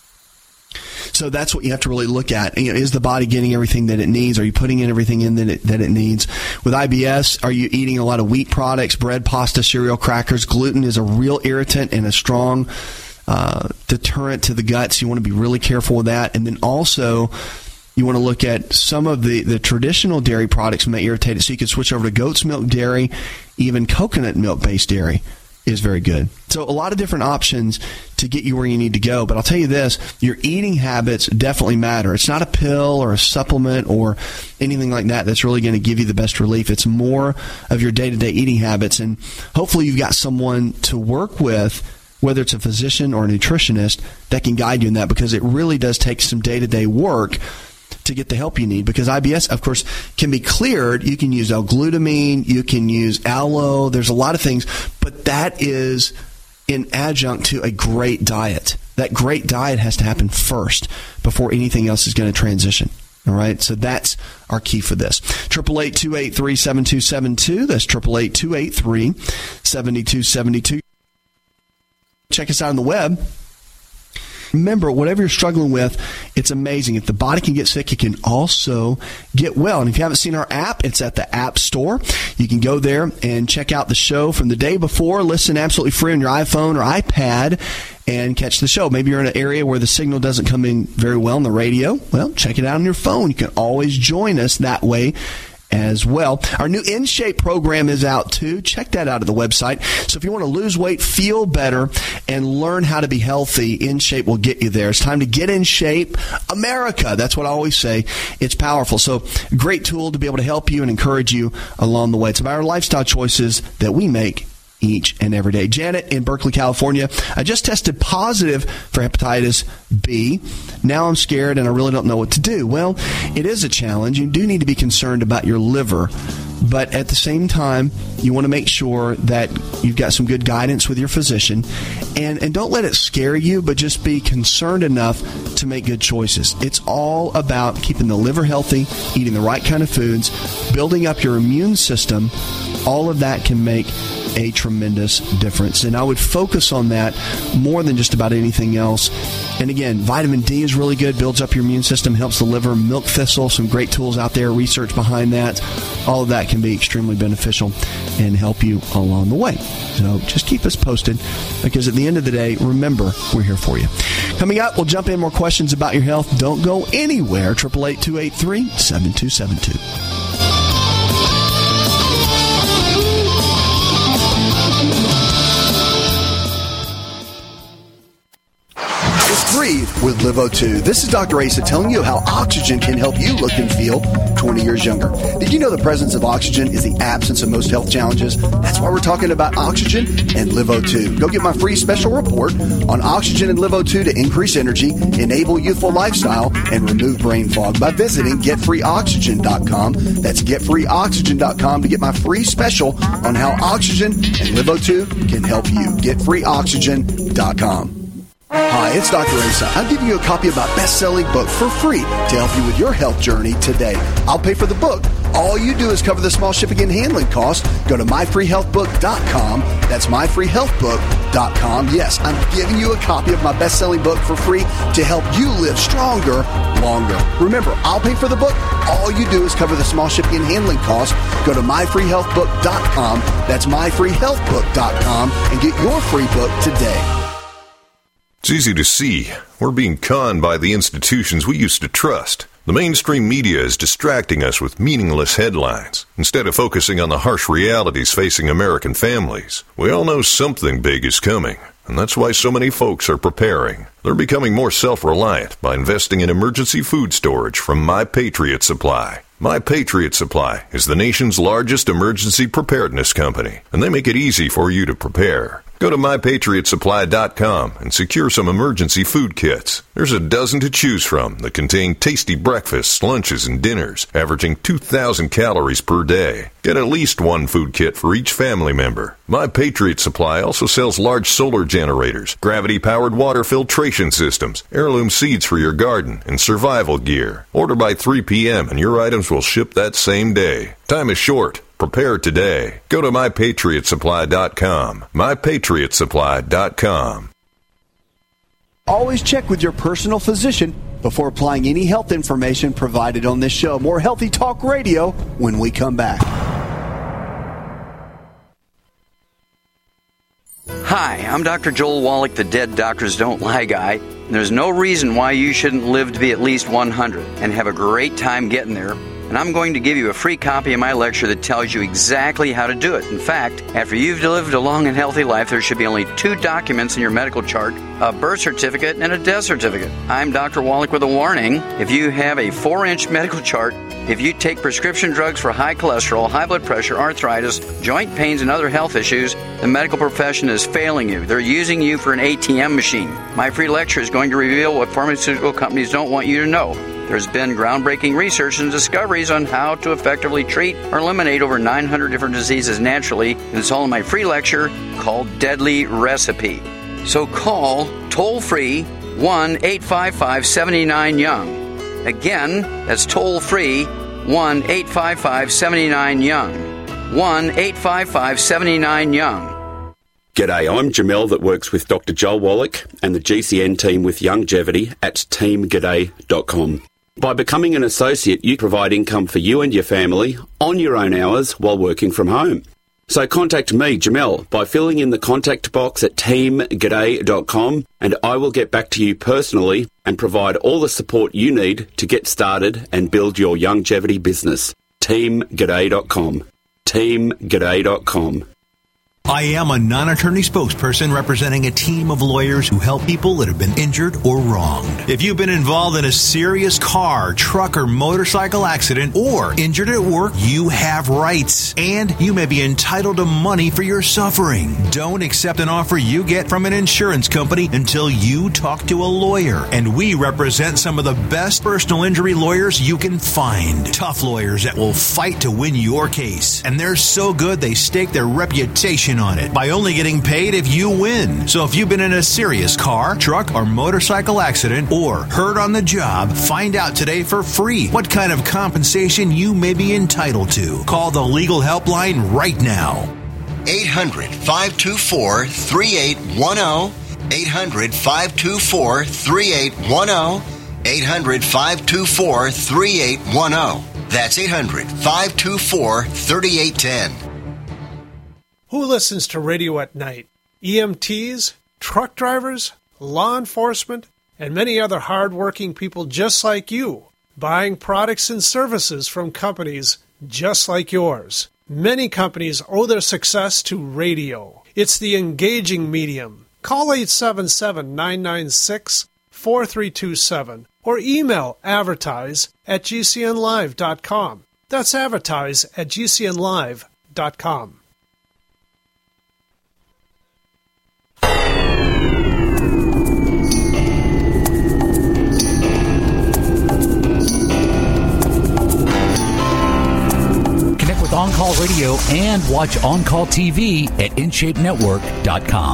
So that's what you have to really look at. You know, is the body getting everything that it needs? Are you putting in everything in that it, that it needs? With I B S, are you eating a lot of wheat products, bread, pasta, cereal, crackers? Gluten is a real irritant and a strong uh, deterrent to the guts. You want to be really careful with that. And then also, you want to look at some of the, the traditional dairy products may irritate it. So you can switch over to goat's milk dairy. Even coconut milk-based dairy is very good. So a lot of different options to get you where you need to go. But I'll tell you this, your eating habits definitely matter. It's not a pill or a supplement or anything like that that's really going to give you the best relief. It's more of your day-to-day eating habits. And hopefully you've got someone to work with, whether it's a physician or a nutritionist, that can guide you in that, because it really does take some day-to-day work to get the help you need, because I B S, of course, can be cleared. You can use L-glutamine, you can use aloe, there's a lot of things, but that is an adjunct to a great diet. That great diet has to happen first before anything else is going to transition. All right, so that's our key for this. eight eight eight, two eight three, seven two seven two. That's eight eight eight, two eight three, seven two seven two. Check us out on the web. Remember, whatever you're struggling with, it's amazing. If the body can get sick, it can also get well. And if you haven't seen our app, it's at the App Store. You can go there and check out the show from the day before. Listen absolutely free on your iPhone or iPad and catch the show. Maybe you're in an area where the signal doesn't come in very well on the radio. Well, check it out on your phone. You can always join us that way as well. Our new In Shape program is out too. Check that out at the website. So if you want to lose weight, feel better, and learn how to be healthy, In Shape will get you there. It's time to get in shape, America. That's what I always say. It's powerful. So great tool to be able to help you and encourage you along the way. It's about our lifestyle choices that we make each and every day. Janet in Berkeley, California. I just tested positive for hepatitis B. Now I'm scared and I really don't know what to do. Well, it is a challenge. You do need to be concerned about your liver. But at the same time, you want to make sure that you've got some good guidance with your physician. And, and don't let it scare you, but just be concerned enough to make good choices. It's all about keeping the liver healthy, eating the right kind of foods, building up your immune system. All of that can make a tremendous difference. And I would focus on that more than just about anything else. And again, vitamin D is really good, builds up your immune system, helps the liver. Milk thistle, some great tools out there, research behind that. All of that can be extremely beneficial and help you along the way. So just keep us posted, because at the end of the day, remember, we're here for you. Coming up, we'll jump in more questions about your health. Don't go anywhere. eight eight eight, two eight three, seven two seven two. Breathe with Live O two. This is Doctor Asa telling you how oxygen can help you look and feel twenty years younger. Did you know the presence of oxygen is the absence of most health challenges? That's why we're talking about oxygen and Live O two. Go get my free special report on oxygen and Live O two to increase energy, enable youthful lifestyle, and remove brain fog by visiting get free oxygen dot com. That's get free oxygen dot com to get my free special on how oxygen and Live O two can help you. get free oxygen dot com. Hi, it's Doctor Asa. I'm giving you a copy of my best-selling book for free to help you with your health journey today. I'll pay for the book. All you do is cover the small shipping and handling costs. Go to my free health book dot com. That's my free health book dot com. Yes, I'm giving you a copy of my best-selling book for free to help you live stronger, longer. Remember, I'll pay for the book. All you do is cover the small shipping and handling costs. Go to my free health book dot com. That's my free health book dot com and get your free book today. It's easy to see. We're being conned by the institutions we used to trust. The mainstream media is distracting us with meaningless headlines instead of focusing on the harsh realities facing American families. We all know something big is coming, and that's why so many folks are preparing. They're becoming more self-reliant by investing in emergency food storage from My Patriot Supply. My Patriot Supply is the nation's largest emergency preparedness company, and they make it easy for you to prepare. Go to my patriot supply dot com and secure some emergency food kits. There's a dozen to choose from that contain tasty breakfasts, lunches, and dinners, averaging two thousand calories per day. Get at least one food kit for each family member. My Patriot Supply also sells large solar generators, gravity-powered water filtration systems, heirloom seeds for your garden, and survival gear. Order by three p.m. and your items will ship that same day. Time is short. Prepare today. Go to my patriot supply dot com. my patriot supply dot com. Always check with your personal physician before applying any health information provided on this show. More Healthy Talk Radio when we come back. Hi, I'm Doctor Joel Wallach, the Dead Doctors Don't Lie guy. There's no reason why you shouldn't live to be at least one hundred and have a great time getting there. And I'm going to give you a free copy of my lecture that tells you exactly how to do it. In fact, after you've lived a long and healthy life, there should be only two documents in your medical chart, a birth certificate and a death certificate. I'm Doctor Wallach with a warning. If you have a four-inch medical chart, if you take prescription drugs for high cholesterol, high blood pressure, arthritis, joint pains, and other health issues, the medical profession is failing you. They're using you for an A T M machine. My free lecture is going to reveal what pharmaceutical companies don't want you to know. There's been groundbreaking research and discoveries on how to effectively treat or eliminate over nine hundred different diseases naturally, and it's all in my free lecture called Deadly Recipe. So call toll-free one eight five five, seven nine, young. Again, that's toll-free one eight five five, seven nine, young. one eight five five, seven nine, young. G'day, I'm Jamel that works with Doctor Joel Wallach and the G C N team with Longevity at team g'day dot com. By becoming an associate, you provide income for you and your family on your own hours while working from home. So contact me, Jamel, by filling in the contact box at team g'day dot com, and I will get back to you personally and provide all the support you need to get started and build your longevity business. team g'day dot com. team g'day dot com. I am a non-attorney spokesperson representing a team of lawyers who help people that have been injured or wronged. If you've been involved in a serious car, truck, or motorcycle accident or injured at work, you have rights, and you may be entitled to money for your suffering. Don't accept an offer you get from an insurance company until you talk to a lawyer, and we represent some of the best personal injury lawyers you can find. Tough lawyers that will fight to win your case, and they're so good they stake their reputation on it by only getting paid if you win. So if you've been in a serious car, truck, or motorcycle accident or hurt on the job, find out today for free what kind of compensation you may be entitled to. Call the legal helpline right now. eight hundred, five two four, three eight one zero. eight hundred, five two four, three eight one zero. eight hundred, five two four, three eight one zero. That's eight hundred, five two four, three eight one zero. Who listens to radio at night? E M Ts, truck drivers, law enforcement, and many other hard-working people just like you, buying products and services from companies just like yours. Many companies owe their success to radio. It's the engaging medium. Call eight seven seven, nine nine six, four three two seven or email advertise at g c n live dot com. That's advertise at g c n live dot com. Connect with On Call Radio and watch On Call T V at in shape network dot com.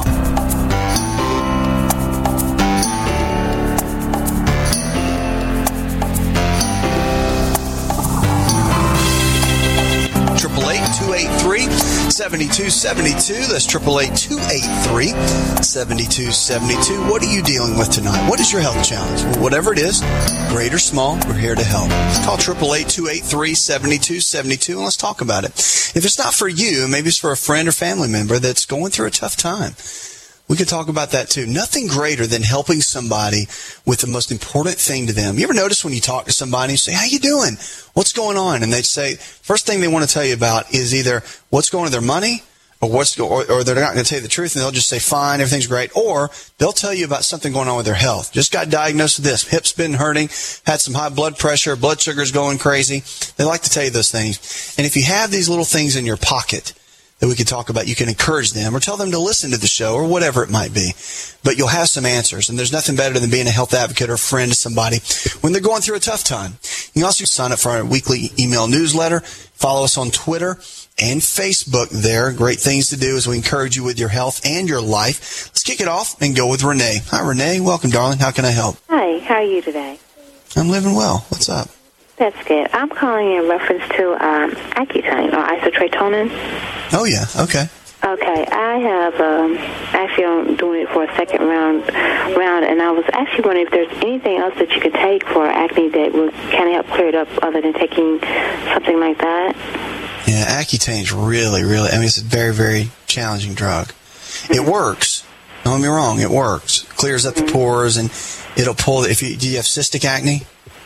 eight eight eight, two eight three, seven two seven two. That's eight eight eight, two eight three, seven two seven two. What are you dealing with tonight? What is your health challenge? Well, whatever it is, great or small, we're here to help. Call eight eight eight, two eight three, seven two seven two and let's talk about it. If it's not for you, maybe it's for a friend or family member that's going through a tough time. We could talk about that too. Nothing greater than helping somebody with the most important thing to them. You ever notice when you talk to somebody, you say, how you doing? What's going on? And they say, first thing they want to tell you about is either what's going on with their money or what's go- or, or they're not going to tell you the truth and they'll just say, fine, everything's great. Or they'll tell you about something going on with their health. Just got diagnosed with this. Hip's been hurting, had some high blood pressure, blood sugar's going crazy. They like to tell you those things. And if you have these little things in your pocket that we could talk about, you can encourage them or tell them to listen to the show or whatever it might be. But you'll have some answers. And there's nothing better than being a health advocate or a friend to somebody when they're going through a tough time. You can also sign up for our weekly email newsletter. Follow us on Twitter and Facebook there. Great things to do as we encourage you with your health and your life. Let's kick it off and go with Renee. Hi, Renee. Welcome, darling. How can I help? Hi. How are you today? I'm living well. What's up? That's good. I'm calling in reference to um, Accutane or isotretinoin. Oh, yeah. Okay. Okay. I have, um, actually, I'm doing it for a second round, round, and I was actually wondering if there's anything else that you could take for acne that would kind of help clear it up other than taking something like that. Yeah, Accutane is really, really, I mean, it's a very, very challenging drug. It works. Don't get me wrong. It works. Clears up the pores, and it'll pull, if you, do you have cystic acne?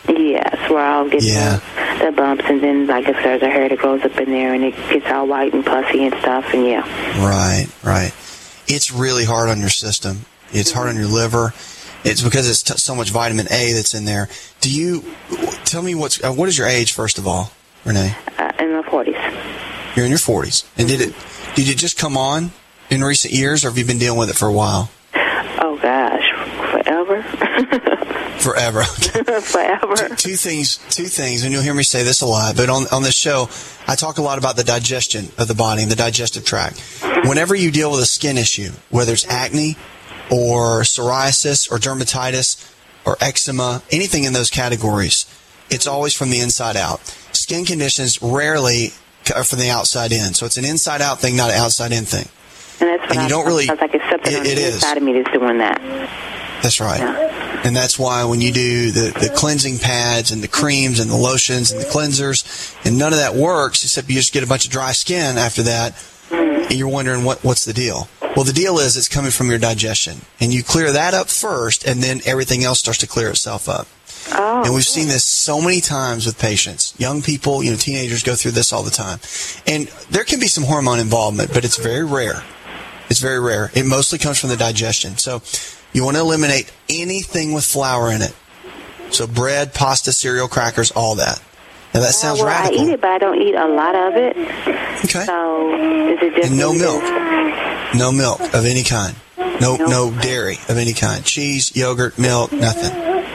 Yes, where I'll get yeah. the, the bumps, and then, like, if there's a hair that grows up in there, and it gets all white and puffy and stuff, and yeah. Right, right. It's really hard on your system. It's hard on your liver. It's because it's t- so much vitamin A that's in there. Do you, tell me what's, uh, what is your age, first of all, Renee? Uh, in my forties. You're in your forties. And did it, did it just come on in recent years, or have you been dealing with it for a while? Oh, gosh, forever. Forever. Forever. Two, two things, two things, and you'll hear me say this a lot, but on, on this show, I talk a lot about the digestion of the body and the digestive tract. Whenever you deal with a skin issue, whether it's acne or psoriasis or dermatitis or eczema, anything in those categories, it's always from the inside out. Skin conditions rarely are from the outside in. So it's an inside-out thing, not an outside-in thing. And that's what and I you don't really, sounds like it's something it, on the it inside is. of me that's doing that. That's right. Yeah. And that's why when you do the, the cleansing pads and the creams and the lotions and the cleansers, and none of that works except you just get a bunch of dry skin after that, mm. and you're wondering what, what's the deal. Well, the deal is it's coming from your digestion. And you clear that up first, and then everything else starts to clear itself up. Oh, and we've seen this so many times with patients. Young people, you know, teenagers go through this all the time. And there can be some hormone involvement, but it's very rare. It's very rare. It mostly comes from the digestion. So you want to eliminate anything with flour in it. So bread, pasta, cereal, crackers, all that. Now that sounds uh, well, radical. I eat it, but I don't eat a lot of it. Okay. So is it just and no milk. No milk of any kind. No, Nope. no dairy of any kind. Cheese, yogurt, milk, nothing.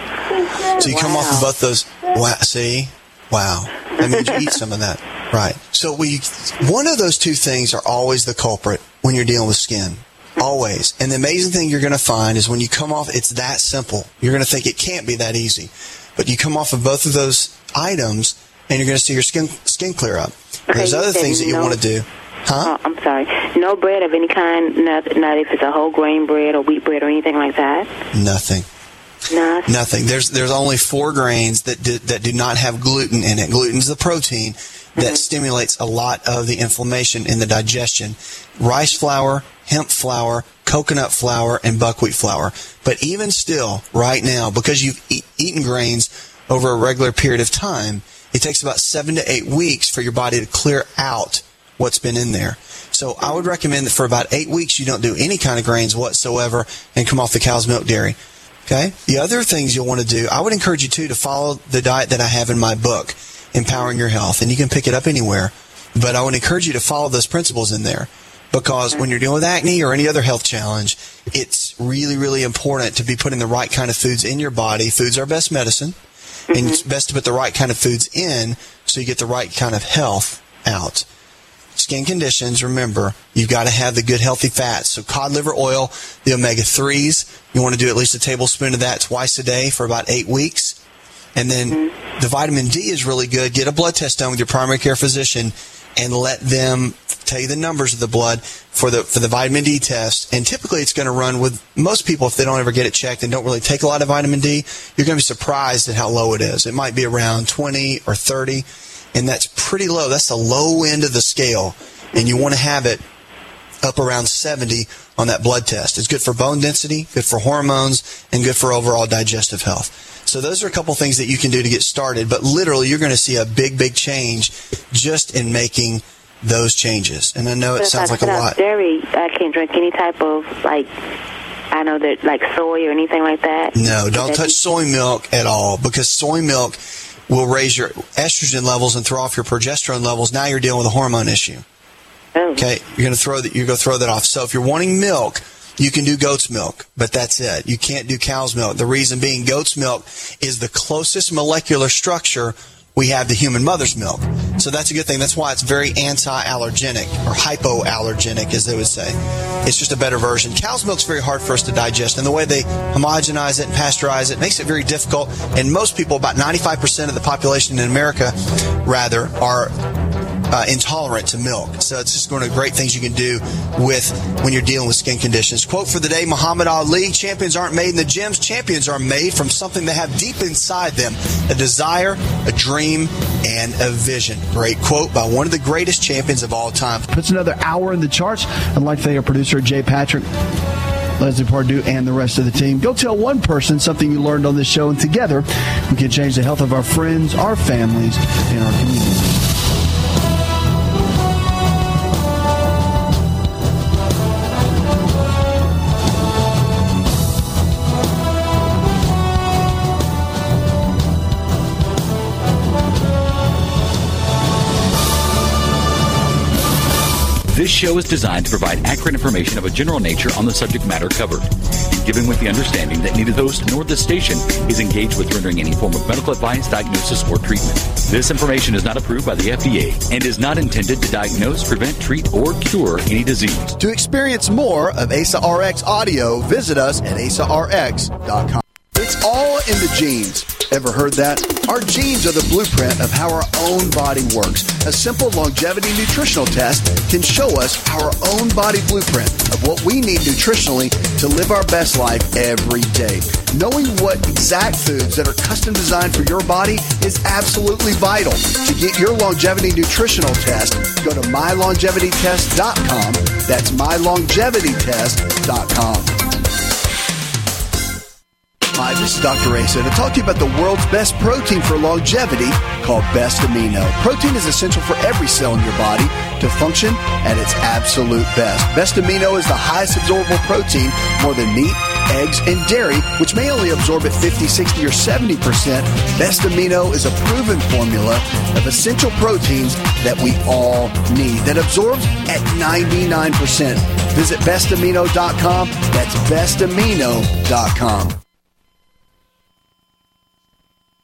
So you wow. come off of both those. Wow, see? Wow. That means you eat some of that. Right. So we, one of those two things are always the culprit when you're dealing with skin. Always. And the amazing thing you're going to find is when you come off, it's that simple. You're going to think it can't be that easy. But you come off of both of those items, and you're going to see your skin skin clear up. Okay, There's other things that you no, want to do. Huh? Oh, I'm sorry. No bread of any kind, not, not if it's a whole grain bread or wheat bread or anything like that? Nothing. Nothing. Nothing. There's there's only four grains that do, that do not have gluten in it. Gluten's the protein that mm-hmm. stimulates a lot of the inflammation in the digestion. Rice flour, hemp flour, coconut flour, and buckwheat flour. But even still, right now, because you've e- eaten grains over a regular period of time, it takes about seven to eight weeks for your body to clear out what's been in there. So I would recommend that for about eight weeks you don't do any kind of grains whatsoever and come off the cow's milk dairy. Okay? The other things you'll want to do, I would encourage you, too, to follow the diet that I have in my book, Empowering Your Health. And you can pick it up anywhere. But I would encourage you to follow those principles in there. Because when you're dealing with acne or any other health challenge, it's really, really important to be putting the right kind of foods in your body. Foods are best medicine. Mm-hmm. And it's best to put the right kind of foods in so you get the right kind of health out. Skin conditions, remember, you've got to have the good healthy fats. So cod liver oil, the omega threes, you want to do at least a tablespoon of that twice a day for about eight weeks. And then mm-hmm. the vitamin D is really good. Get a blood test done with your primary care physician and let them tell you the numbers of the blood for the for the vitamin D test. And typically it's going to run with most people, if they don't ever get it checked and don't really take a lot of vitamin D, you're going to be surprised at how low it is. It might be around twenty or thirty, and that's pretty low. That's the low end of the scale, and you want to have it up around seventy on that blood test. It's good for bone density, good for hormones, and good for overall digestive health. So those are a couple things that you can do to get started, but literally you're going to see a big, big change just in making those changes. And I know it but sounds if I like a cut out lot. Dairy, I can't drink any type of, like, I know that, like soy or anything like that. No, don't touch soy milk at all, because soy milk will raise your estrogen levels and throw off your progesterone levels. Now you're dealing with a hormone issue. Oh. Okay, you're going to throw that. You're going to throw that off. So if you're wanting milk, you can do goat's milk, but that's it. You can't do cow's milk. The reason being, goat's milk is the closest molecular structure we have to human mother's milk. So that's a good thing. That's why it's very anti-allergenic, or hypoallergenic, as they would say. It's just a better version. Cow's milk's very hard for us to digest, and the way they homogenize it and pasteurize it makes it very difficult. And most people, about ninety-five percent of the population in America, rather, are Uh, intolerant to milk. So it's just one of the great things you can do with when you're dealing with skin conditions. Quote for the day, Muhammad Ali: champions aren't made in the gyms. Champions are made from something they have deep inside them: a desire, a dream, and a vision. Great quote by one of the greatest champions of all time. Puts another hour in the charts. I'd like to thank our producer, Jay Patrick, Leslie Pardue, and the rest of the team. Go tell one person something you learned on this show, and together we can change the health of our friends, our families, and our communities. This show is designed to provide accurate information of a general nature on the subject matter covered, given with the understanding that neither the host nor the station is engaged with rendering any form of medical advice, diagnosis, or treatment. This information is not approved by the F D A and is not intended to diagnose, prevent, treat, or cure any disease. To experience more of A S A R X audio, visit us at A S A R X dot com. It's all in the genes. Ever heard that? Our genes are the blueprint of how our own body works. A simple longevity nutritional test can show us our own body blueprint of what we need nutritionally to live our best life every day. Knowing what exact foods that are custom designed for your body is absolutely vital. To get your longevity nutritional test, go to my longevity test dot com. That's my longevity test dot com. Hi, this is Doctor Asa to talk to you about the world's best protein for longevity called Best Amino. Protein is essential for every cell in your body to function at its absolute best. Best Amino is the highest absorbable protein, more than meat, eggs, and dairy, which may only absorb at fifty, sixty, or seventy percent. Best Amino is a proven formula of essential proteins that we all need that absorbs at ninety-nine percent. Visit best amino dot com. That's best amino dot com.